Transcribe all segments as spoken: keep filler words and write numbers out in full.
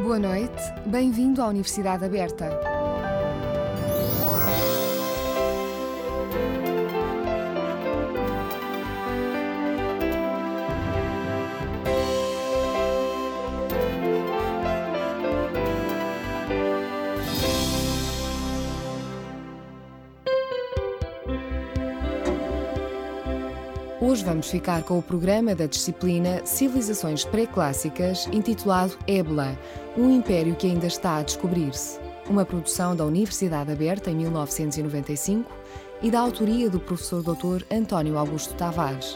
Boa noite, bem-vindo à Universidade Aberta. Hoje vamos ficar com o programa da disciplina Civilizações Pré-Clássicas, intitulado Ébla, um império que ainda está a descobrir-se. Uma produção da Universidade Aberta em mil novecentos e noventa e cinco e da autoria do professor doutor António Augusto Tavares.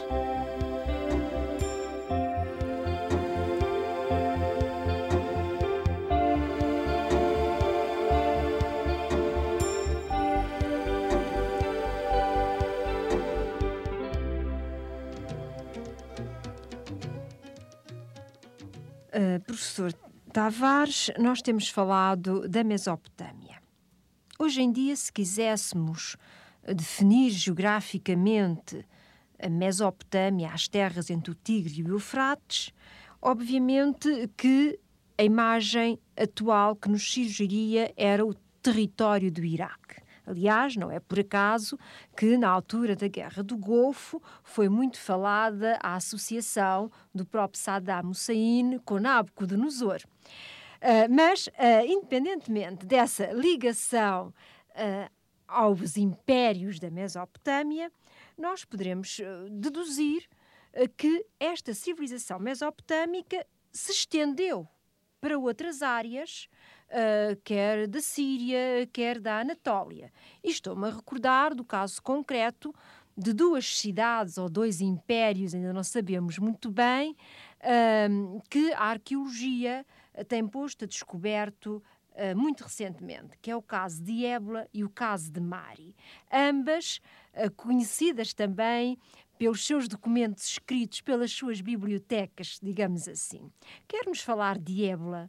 Uh, professor Tavares, nós temos falado da Mesopotâmia. Hoje em dia, se quiséssemos definir geograficamente a Mesopotâmia, as terras entre o Tigre e o Eufrates, obviamente que a imagem atual que nos surgiria era o território do Iraque. Aliás, não é por acaso que, na altura da Guerra do Golfo, foi muito falada a associação do próprio Saddam Hussein com Nabucodonosor. Uh, mas, uh, independentemente dessa ligação uh, aos impérios da Mesopotâmia, nós poderemos uh, deduzir uh, que esta civilização mesopotâmica se estendeu para outras áreas, uh, quer da Síria, quer da Anatólia. E estou-me a recordar do caso concreto de duas cidades ou dois impérios, ainda não sabemos muito bem, uh, que a arqueologia tem posto a descoberto uh, muito recentemente, que é o caso de Ébla e o caso de Mari. Ambas uh, conhecidas também pelos seus documentos escritos, pelas suas bibliotecas, digamos assim. Quer-nos falar de Ébla?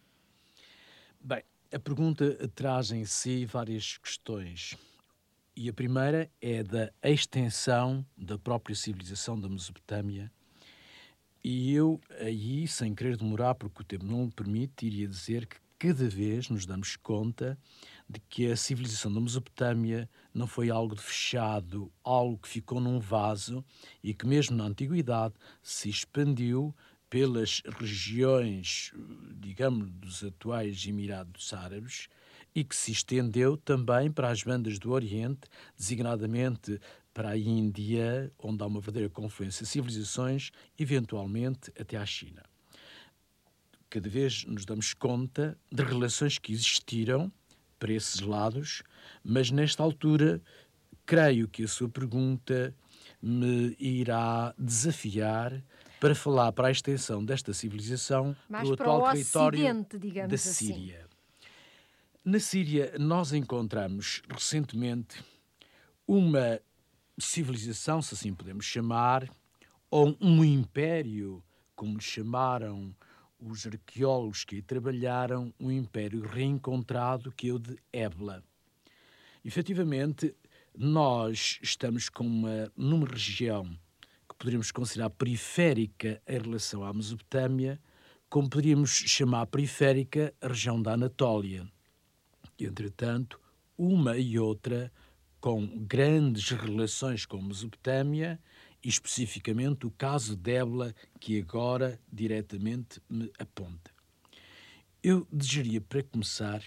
Bem, a pergunta traz em si várias questões. E a primeira é da extensão da própria civilização da Mesopotâmia. E eu aí, sem querer demorar, porque o tempo não o permite, iria dizer que cada vez nos damos conta de que a civilização da Mesopotâmia não foi algo de fechado, algo que ficou num vaso e que mesmo na Antiguidade se expandiu pelas regiões, digamos, dos atuais Emirados Árabes e que se estendeu também para as bandas do Oriente, designadamente para a Índia, onde há uma verdadeira confluência de civilizações, eventualmente até à China. Cada vez nos damos conta de relações que existiram para esses lados, mas nesta altura creio que a sua pergunta me irá desafiar para falar para a extensão desta civilização mais do atual território digamos da Síria. Assim. Na Síria nós encontramos recentemente uma civilização, se assim podemos chamar, ou um império, como lhe chamaram os arqueólogos que aí trabalharam, um império reencontrado que é o de Ébla. Efetivamente, nós estamos com uma, numa região que poderíamos considerar periférica em relação à Mesopotâmia, como poderíamos chamar periférica a região da Anatólia. Entretanto, uma e outra com grandes relações com a Mesopotâmia, e especificamente o caso de Ébla, que agora diretamente me aponta. Eu desejaria, para começar,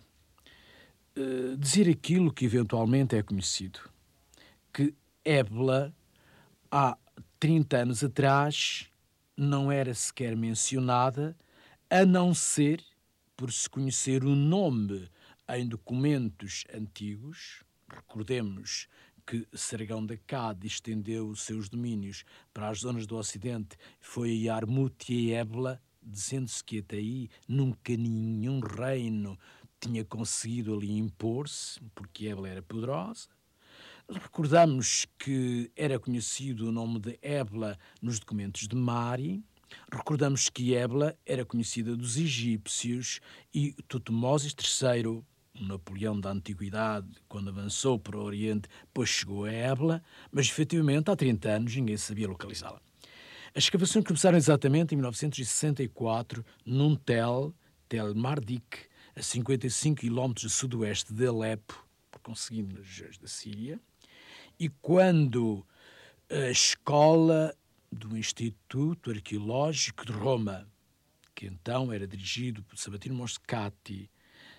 uh, dizer aquilo que eventualmente é conhecido, que Ébla, há trinta anos atrás, não era sequer mencionada, a não ser por se conhecer o nome em documentos antigos. Recordemos que Sargão de Akkad estendeu os seus domínios para as zonas do Ocidente, foi a Yarmut e a Ébla, dizendo-se que até aí nunca nenhum reino tinha conseguido ali impor-se, porque Ébla era poderosa. Recordamos que era conhecido o nome de Ébla nos documentos de Mari. Recordamos que Ébla era conhecida dos egípcios e Tutmoses terceiro, o Napoleão da Antiguidade, quando avançou para o Oriente, depois chegou a Ébla, mas efetivamente há trinta anos ninguém sabia localizá-la. As escavações começaram exatamente em mil novecentos e sessenta e quatro, num tel Tel Mardik, a cinquenta e cinco quilómetros a sudoeste de Alepo, conseguindo nas regiões da Síria, e quando a escola do Instituto Arqueológico de Roma, que então era dirigido por Sabatino Moscati,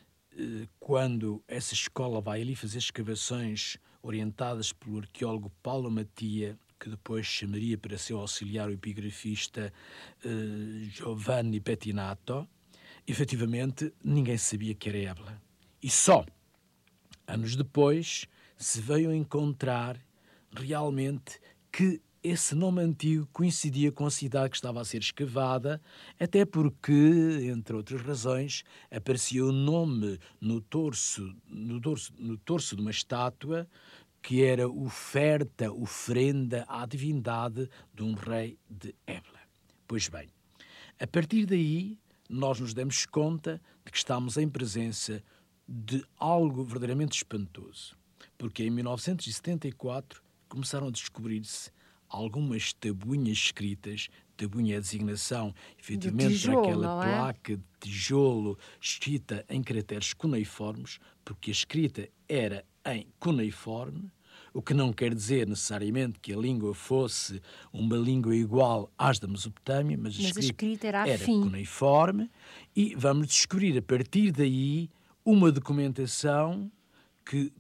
quando essa escola vai ali fazer escavações orientadas pelo arqueólogo Paulo Mattia, que depois chamaria para seu auxiliar o epigrafista eh, Giovanni Pettinato, efetivamente ninguém sabia que era Ébla. E só anos depois se veio a encontrar realmente que esse nome antigo coincidia com a cidade que estava a ser escavada, até porque, entre outras razões, aparecia o nome no torso, no dorso, no torso de uma estátua que era oferta, ofrenda à divindade de um rei de Ébla. Pois bem, a partir daí nós nos damos conta de que estamos em presença de algo verdadeiramente espantoso, porque em mil novecentos e setenta e quatro começaram a descobrir-se algumas tabuinhas escritas, tabuinha é a designação, efetivamente, tijolo, para aquela não é? placa de tijolo escrita em caracteres cuneiformes, porque a escrita era em cuneiforme, o que não quer dizer necessariamente que a língua fosse uma língua igual às da Mesopotâmia, mas, Mas a escrita, escrita era era afim. cuneiforme, e vamos descobrir a partir daí uma documentação que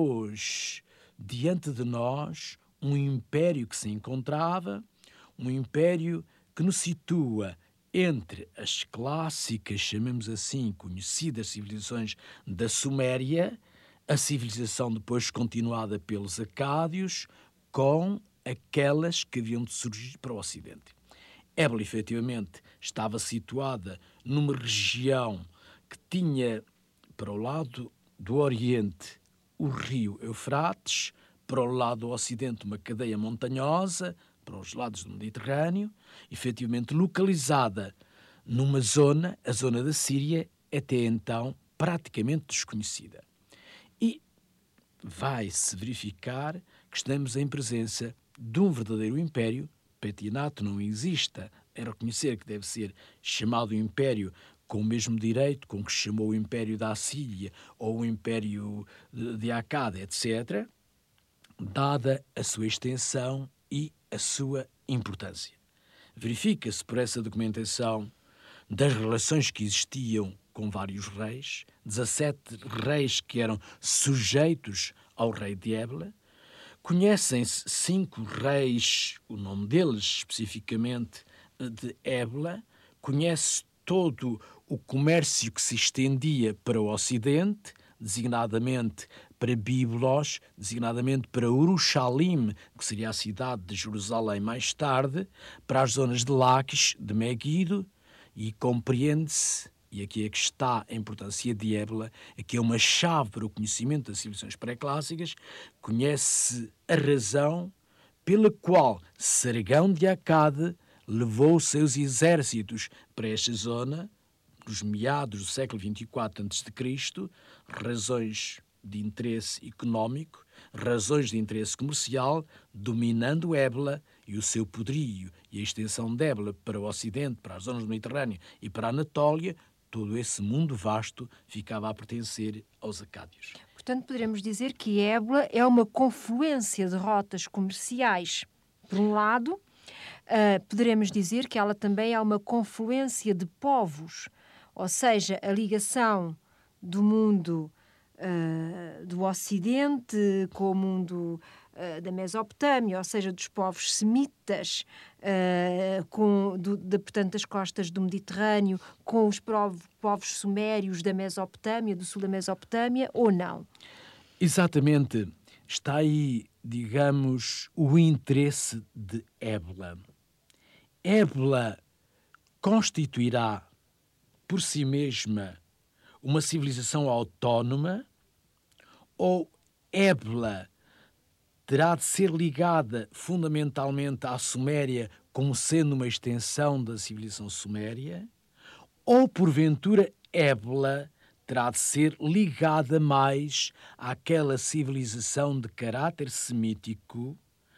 pôs diante de nós um império que se encontrava, um império que nos situa entre as clássicas, chamemos assim, conhecidas civilizações da Suméria, a civilização depois continuada pelos acádios, com aquelas que haviam de surgir para o Ocidente. Ébla, efetivamente, estava situada numa região que tinha, para o lado do Oriente, o rio Eufrates, para o lado do Ocidente, uma cadeia montanhosa, para os lados do Mediterrâneo, efetivamente localizada numa zona, a zona da Síria, até então praticamente desconhecida. E vai-se verificar que estamos em presença de um verdadeiro império. Pettinato não exista em reconhecer que deve ser chamado império com o mesmo direito com que chamou o Império da Assíria ou o Império de Acada, etcétera, dada a sua extensão e a sua importância. Verifica-se por essa documentação das relações que existiam com vários reis, dezassete reis que eram sujeitos ao rei de Ébla. Conhecem-se cinco reis, o nome deles especificamente, de Ébla. Conhece todo o comércio que se estendia para o Ocidente, designadamente para Biblos, designadamente para Urushalim, que seria a cidade de Jerusalém mais tarde, para as zonas de Laquis, de Meguido, e compreende-se, e aqui é que está a importância de Ébla, aqui é uma chave para o conhecimento das civilizações pré-clássicas, conhece a razão pela qual Sargão de Acade levou os seus exércitos para esta zona, nos meados do século vinte e quatro antes de Cristo, razões de interesse económico, razões de interesse comercial, dominando Ébla e o seu poderio e a extensão de Ébla para o Ocidente, para as zonas do Mediterrâneo e para a Anatólia, todo esse mundo vasto ficava a pertencer aos acádios. Portanto, poderemos dizer que Ébla é uma confluência de rotas comerciais. Por um lado, uh, poderemos dizer que ela também é uma confluência de povos, ou seja, a ligação do mundo uh, do Ocidente com o mundo uh, da Mesopotâmia, ou seja, dos povos semitas, uh, com, do, de, portanto, das costas do Mediterrâneo, com os povos, povos sumérios da Mesopotâmia, do sul da Mesopotâmia, ou não? Exatamente. Está aí, digamos, o interesse de Ébla. Ébla constituirá por si mesma uma civilização autónoma, ou Ébla terá de ser ligada fundamentalmente à Suméria como sendo uma extensão da civilização suméria, ou porventura Ébla terá de ser ligada mais àquela civilização de caráter semítico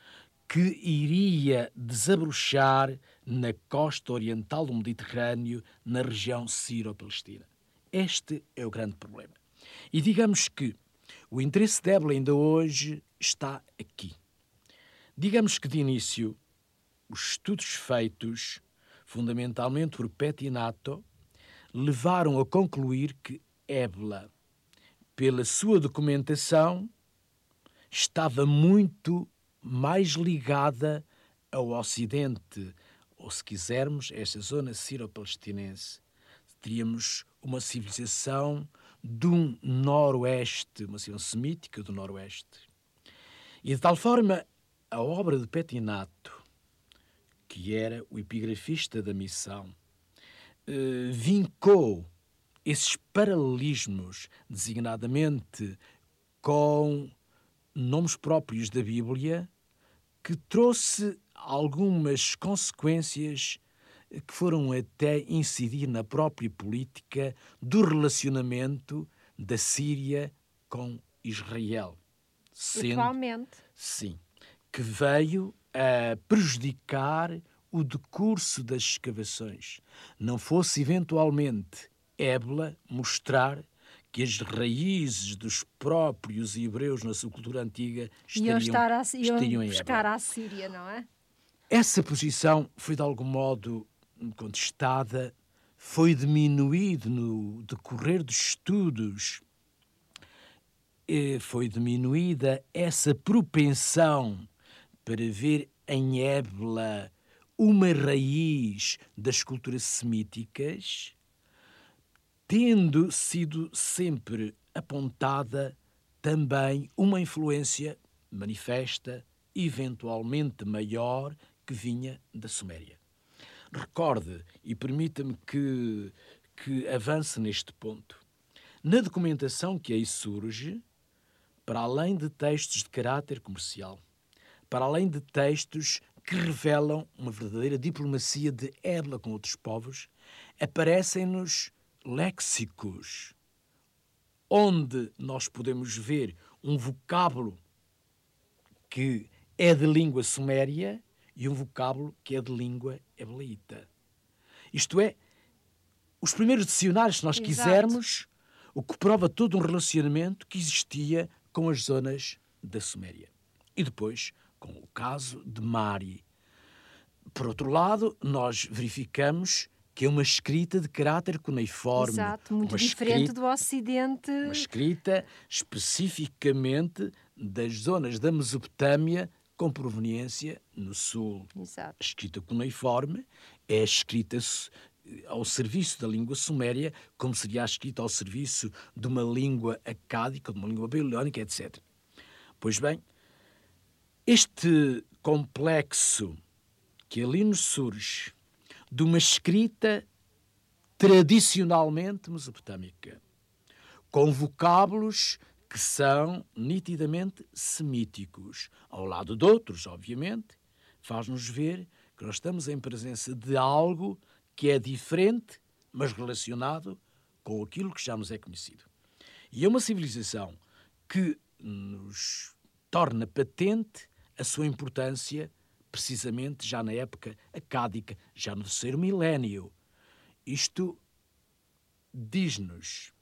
que iria desabrochar na costa oriental do Mediterrâneo, na região sírio-palestina. Este é o grande problema. E digamos que o interesse de Ébla ainda hoje está aqui. Digamos que, de início, os estudos feitos, fundamentalmente por Pettinato, levaram a concluir que Ébla, pela sua documentação, estava muito mais ligada ao Ocidente, ou, se quisermos, esta zona sírio-palestinense. Teríamos uma civilização do Noroeste, uma civilização semítica do Noroeste. E, de tal forma, a obra de Pettinato, que era o epigrafista da missão, eh, vincou esses paralelismos, designadamente com nomes próprios da Bíblia, que trouxe algumas consequências que foram até incidir na própria política do relacionamento da Síria com Israel. Sendo, atualmente. Sim, que veio a prejudicar o decurso das escavações. Não fosse eventualmente Ébla mostrar que as raízes dos próprios hebreus na sua cultura antiga estariam, estar a, estariam em buscar Ébla. à Síria, não é? Essa posição foi de algum modo contestada, foi diminuído no decorrer dos estudos, foi diminuída essa propensão para ver em Ébla uma raiz das culturas semíticas, tendo sido sempre apontada também uma influência manifesta, eventualmente maior, que vinha da Suméria. Recorde, e permita-me que, que avance neste ponto, na documentação que aí surge, para além de textos de caráter comercial, para além de textos que revelam uma verdadeira diplomacia de Ébla com outros povos, aparecem-nos léxicos, onde nós podemos ver um vocábulo que é de língua suméria e um vocábulo que é de língua heblaíta. Isto é, os primeiros dicionários, se nós Exato. quisermos, o que prova todo um relacionamento que existia com as zonas da Suméria. E depois, com o caso de Mari. Por outro lado, nós verificamos que é uma escrita de caráter cuneiforme. Exato, muito uma diferente escrita, do Ocidente. Uma escrita especificamente das zonas da Mesopotâmia com proveniência no sul. Exato. A escrita cuneiforme é a escrita ao serviço da língua suméria, como seria a escrita ao serviço de uma língua acádica, de uma língua babilónica, etcétera. Pois bem, este complexo que ali nos surge de uma escrita tradicionalmente mesopotâmica, com vocábulos que são nitidamente semíticos, ao lado de outros, obviamente, faz-nos ver que nós estamos em presença de algo que é diferente, mas relacionado com aquilo que já nos é conhecido. E é uma civilização que nos torna patente a sua importância precisamente já na época acádica, já no terceiro milénio. Isto diz-nos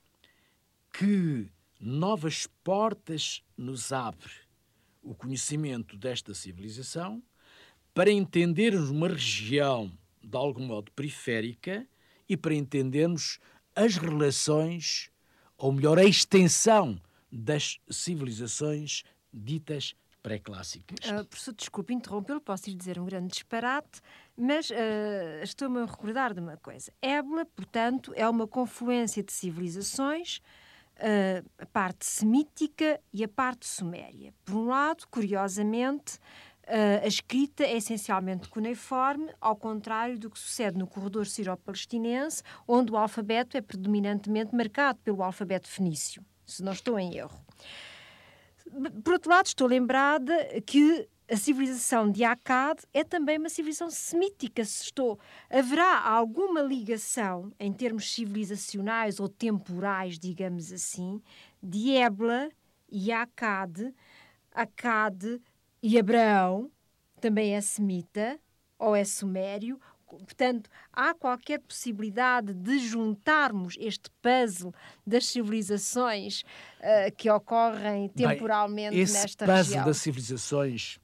que novas portas nos abre o conhecimento desta civilização para entendermos uma região de algum modo periférica e para entendermos as relações, ou melhor, a extensão das civilizações ditas pré-clássicas. Uh, professor, desculpe interrompê-lo, posso lhe dizer um grande disparate, mas uh, estou-me a recordar de uma coisa. Ébla, portanto, é uma confluência de civilizações, uh, a parte semítica e a parte suméria. Por um lado, curiosamente, uh, a escrita é essencialmente cuneiforme, ao contrário do que sucede no corredor sírio-palestinense, onde o alfabeto é predominantemente marcado pelo alfabeto fenício, se não estou em erro. Por outro lado, estou lembrada que a civilização de Akkad é também uma civilização semítica. Se estou, haverá alguma ligação, em termos civilizacionais ou temporais, digamos assim, de Ébla e Akkad, Akkad e Abraão, também é semita ou é sumério. Portanto, há qualquer possibilidade de juntarmos este puzzle das civilizações uh, que ocorrem temporalmente Bem, esse nesta puzzle região? das civilizações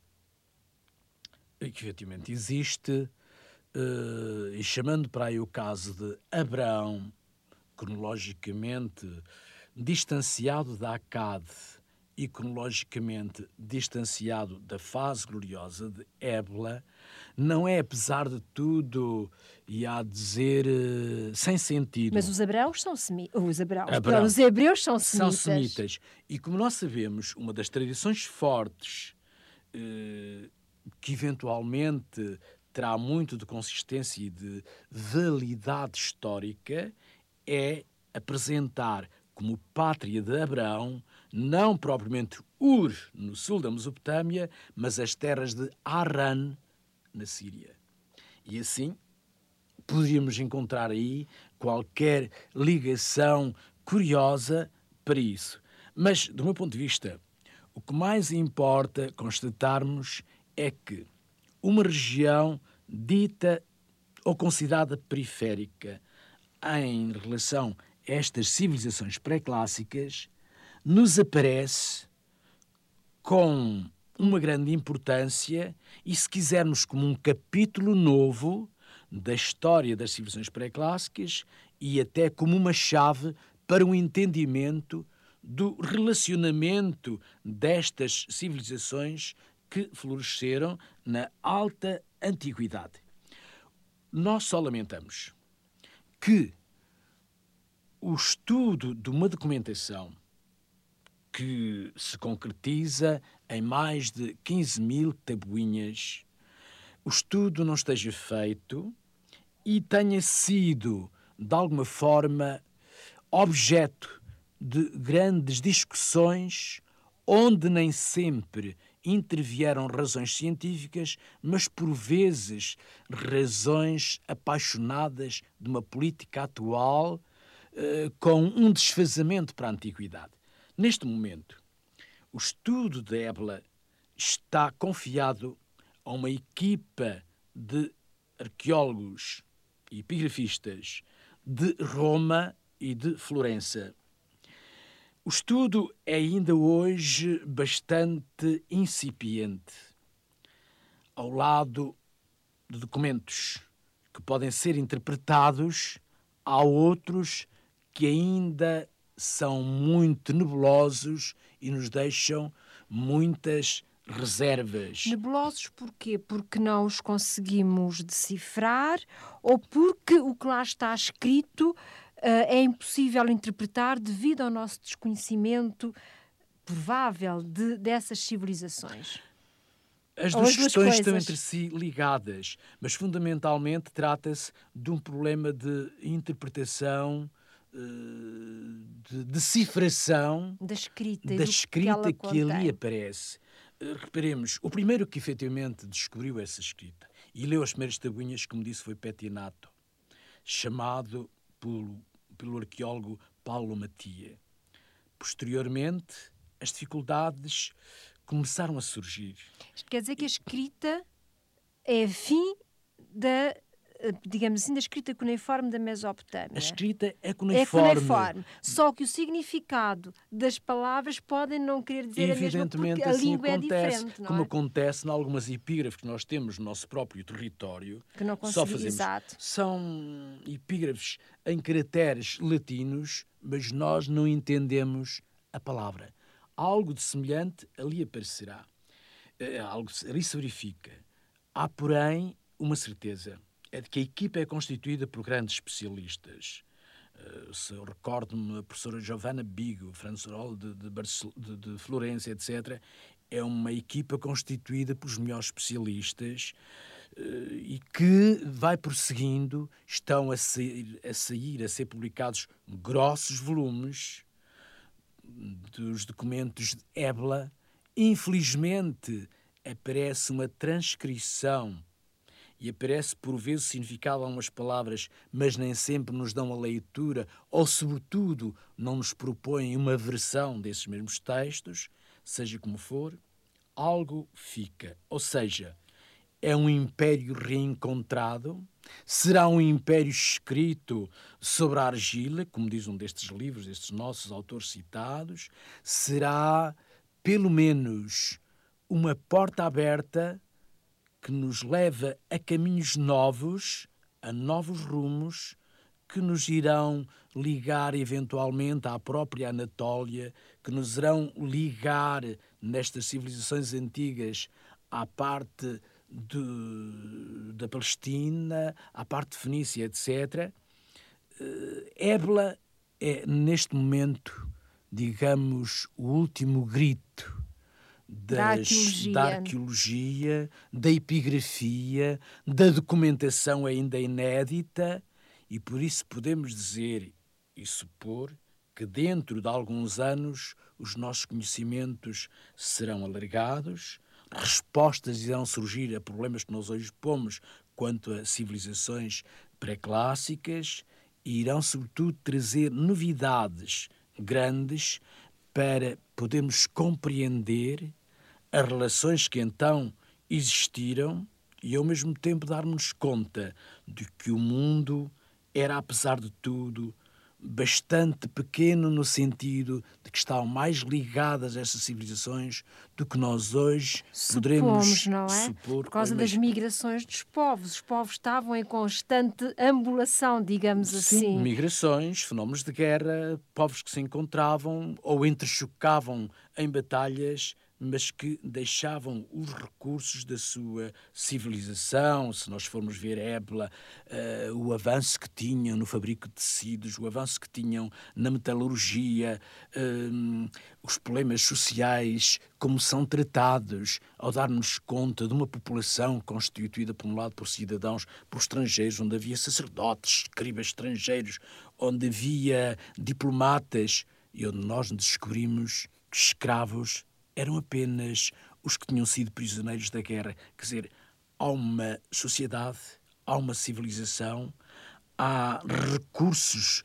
que efetivamente existe, uh, e chamando para aí o caso de Abraão, cronologicamente distanciado da Acade e cronologicamente distanciado da fase gloriosa de Ébula, não é, apesar de tudo, e há a dizer, uh, sem sentido. Mas os hebreus são semitas. Os, hebreus, Abraão. perdão, os hebreus são semitas. São semitas. E como nós sabemos, uma das tradições fortes uh, que eventualmente terá muito de consistência e de validade histórica é apresentar como pátria de Abraão, não propriamente Ur, no sul da Mesopotâmia, mas as terras de Harran, na Síria. E assim, poderíamos encontrar aí qualquer ligação curiosa para isso. Mas, do meu ponto de vista, o que mais importa constatarmos é que uma região dita ou considerada periférica em relação a estas civilizações pré-clássicas nos aparece com uma grande importância e, se quisermos, como um capítulo novo da história das civilizações pré-clássicas e até como uma chave para um entendimento do relacionamento destas civilizações que floresceram na alta antiguidade. Nós só lamentamos que o estudo de uma documentação que se concretiza em mais de quinze mil tabuinhas, o estudo não esteja feito e tenha sido, de alguma forma, objeto de grandes discussões, onde nem sempre intervieram razões científicas, mas por vezes razões apaixonadas de uma política atual eh, com um desfazamento para a antiguidade. Neste momento, o estudo da Ébula está confiado a uma equipa de arqueólogos e epigrafistas de Roma e de Florença. O estudo é ainda hoje bastante incipiente. Ao lado de documentos que podem ser interpretados, há outros que ainda são muito nebulosos e nos deixam muitas reservas. Nebulosos porquê? Porque não os conseguimos decifrar ou porque o que lá está escrito uh, é impossível interpretar devido ao nosso desconhecimento provável de, dessas civilizações? As Ou duas as duas questões coisas? estão entre si ligadas, mas fundamentalmente trata-se de um problema de interpretação, de decifração da escrita, da e do escrita que, ela que ali contém. aparece. Reparemos, o primeiro que efetivamente descobriu essa escrita e leu as primeiras tabuinhas, como disse, foi Petinato, chamado pelo, pelo arqueólogo Paulo Matia. Posteriormente, as dificuldades começaram a surgir. Isto quer dizer que a escrita é fim da, digamos assim, da escrita cuneiforme da Mesopotâmia. A escrita é É cuneiforme. cuneiforme. Só que o significado das palavras podem não querer dizer a mesma, porque a assim língua acontece, é diferente, não como é? acontece em algumas epígrafes que nós temos no nosso próprio território. Que não só consegui, fazemos. exato. São epígrafes em caracteres latinos, mas nós não entendemos a palavra. Algo de semelhante ali aparecerá. Algo ali se verifica. Há, porém, uma certeza. É de que a equipa é constituída por grandes especialistas. Uh, se eu recordo-me, a professora Giovanna Bigo, Francerol de, de, de, de Florença, etcétera, é uma equipa constituída pelos melhores especialistas uh, e que vai prosseguindo, estão a sair, a sair, a ser publicados grossos volumes dos documentos de Ébula. Infelizmente, aparece uma transcrição e aparece por vezes o significado a algumas palavras, mas nem sempre nos dão a leitura ou, sobretudo, não nos propõem uma versão desses mesmos textos. Seja como for, algo fica. Ou seja, é um império reencontrado? Será um império escrito sobre a argila, como diz um destes livros, destes nossos autores citados? Será, pelo menos, uma porta aberta que nos leva a caminhos novos, a novos rumos, que nos irão ligar eventualmente à própria Anatólia, que nos irão ligar nestas civilizações antigas à parte de, da Palestina, à parte de Fenícia, etcétera. Ébla é, neste momento, digamos, o último grito das, da, arqueologia. da arqueologia, da epigrafia, da documentação ainda inédita, e por isso podemos dizer e supor que dentro de alguns anos os nossos conhecimentos serão alargados, respostas irão surgir a problemas que nós hoje pomos quanto a civilizações pré-clássicas e irão sobretudo trazer novidades grandes para podermos compreender as relações que então existiram e ao mesmo tempo darmos conta de que o mundo era, apesar de tudo, bastante pequeno no sentido de que estavam mais ligadas a essas civilizações do que nós hoje Supomos, poderemos não é? supor. Por causa mas... das migrações dos povos. Os povos estavam em constante ambulação, digamos Sim, assim. migrações, fenómenos de guerra, povos que se encontravam ou entrechocavam em batalhas, mas que deixavam os recursos da sua civilização. Se nós formos ver Ébla, uh, o avanço que tinham no fabrico de tecidos, o avanço que tinham na metalurgia, uh, os problemas sociais, como são tratados, ao darmos conta de uma população constituída, por um lado, por cidadãos, por estrangeiros, onde havia sacerdotes, escribas estrangeiros, onde havia diplomatas, e onde nós descobrimos que escravos eram apenas os que tinham sido prisioneiros da guerra. Quer dizer, há uma sociedade, há uma civilização, há recursos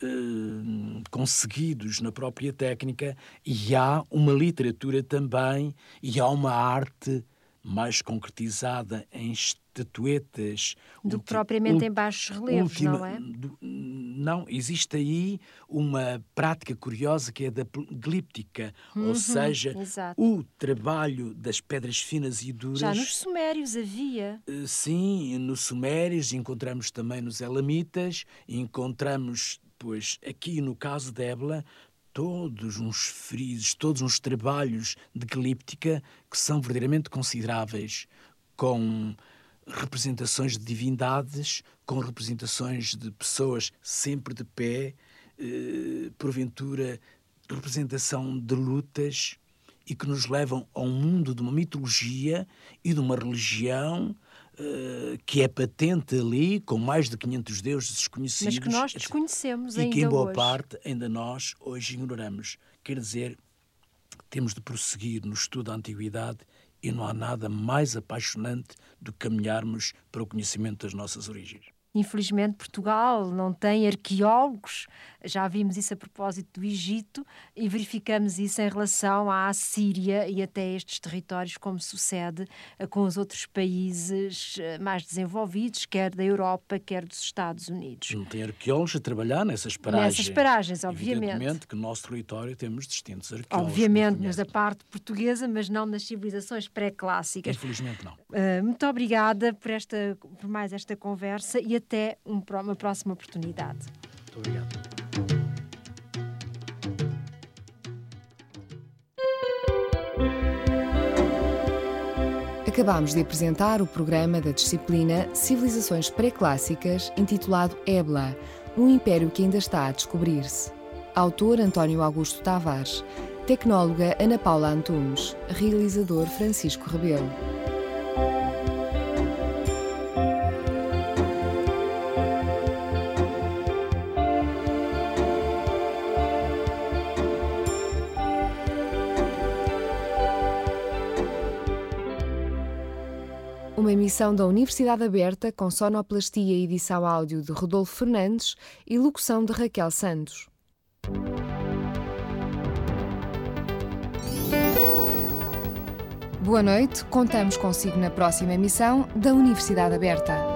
eh, conseguidos na própria técnica e há uma literatura também e há uma arte mais concretizada em estatuetas. Do ulti, que propriamente ulti, em baixos relevos, última, não é? Do, não, existe aí uma prática curiosa que é da glíptica, uhum, ou seja, exato. O trabalho das pedras finas e duras. Já nos sumérios havia. Sim, nos sumérios, encontramos também nos elamitas, encontramos, pois, aqui no caso de Ébla, todos uns frisos, todos uns trabalhos de glíptica que são verdadeiramente consideráveis, com representações de divindades, com representações de pessoas sempre de pé, eh, porventura representação de lutas, e que nos levam a um mundo de uma mitologia e de uma religião uh, que é patente ali, com mais de quinhentos deuses desconhecidos. Mas que nós desconhecemos e ainda que, em boa hoje. parte, ainda nós hoje ignoramos. Quer dizer, temos de prosseguir no estudo da Antiguidade e não há nada mais apaixonante do que caminharmos para o conhecimento das nossas origens. Infelizmente, Portugal não tem arqueólogos, já vimos isso a propósito do Egito e verificamos isso em relação à Síria e até estes territórios, como sucede com os outros países mais desenvolvidos, quer da Europa, quer dos Estados Unidos. Não tem arqueólogos a trabalhar nessas paragens. Nessas paragens, obviamente. Evidentemente que no nosso território temos distintos arqueólogos. Obviamente, mas da parte portuguesa, mas não nas civilizações pré-clássicas. Infelizmente não. Uh, muito obrigada por, esta, por mais esta conversa e até um, uma próxima oportunidade. Muito obrigado. Acabámos de apresentar o programa da disciplina Civilizações Pré-Clássicas, intitulado Ébla, um império que ainda está a descobrir-se. Autor António Augusto Tavares, tecnóloga Ana Paula Antunes, realizador Francisco Rebelo. Uma emissão da Universidade Aberta com sonoplastia e edição áudio de Rodolfo Fernandes e locução de Raquel Santos. Boa noite, contamos consigo na próxima emissão da Universidade Aberta.